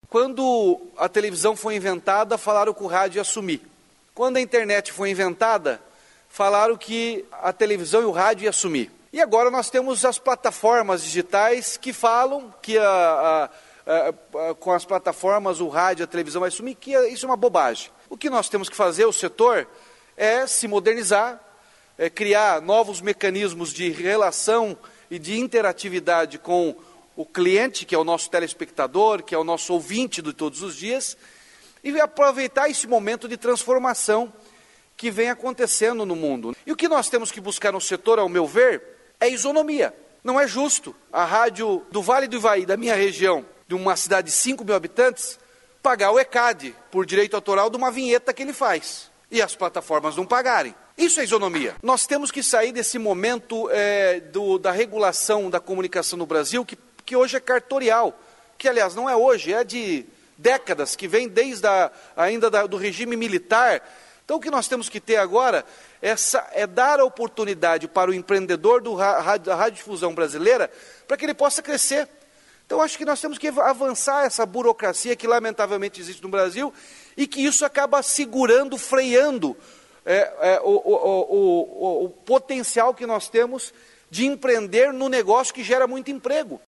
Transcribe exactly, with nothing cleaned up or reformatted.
Quando a televisão foi inventada, falaram que o rádio ia sumir. Quando a internet foi inventada, falaram que a televisão e o rádio ia sumir. E agora nós temos as plataformas digitais que falam que a, a, a, a, com as plataformas o rádio e a televisão vai sumir, que isso é uma bobagem. O que nós temos que fazer, o setor, é se modernizar, é criar novos mecanismos de relação e de interatividade com o cliente, que é o nosso telespectador, que é o nosso ouvinte de todos os dias, e aproveitar esse momento de transformação que vem acontecendo no mundo. E o que nós temos que buscar no setor, ao meu ver, é isonomia. Não é justo a rádio do Vale do Ivaí, da minha região, de uma cidade de cinco mil habitantes, pagar o E C A D por direito autoral de uma vinheta que ele faz, e as plataformas não pagarem. Isso é isonomia. Nós temos que sair desse momento é, do, da regulação da comunicação no Brasil, que, que hoje é cartorial, que aliás não é hoje, é de décadas, que vem desde a, ainda da, do regime militar. Então o que nós temos que ter agora essa, é dar a oportunidade para o empreendedor do, da radiodifusão brasileira para que ele possa crescer. Então acho que nós temos que avançar essa burocracia que lamentavelmente existe no Brasil e que isso acaba segurando, freando é, é, o, o, o, o, o potencial que nós temos de empreender no negócio que gera muito emprego.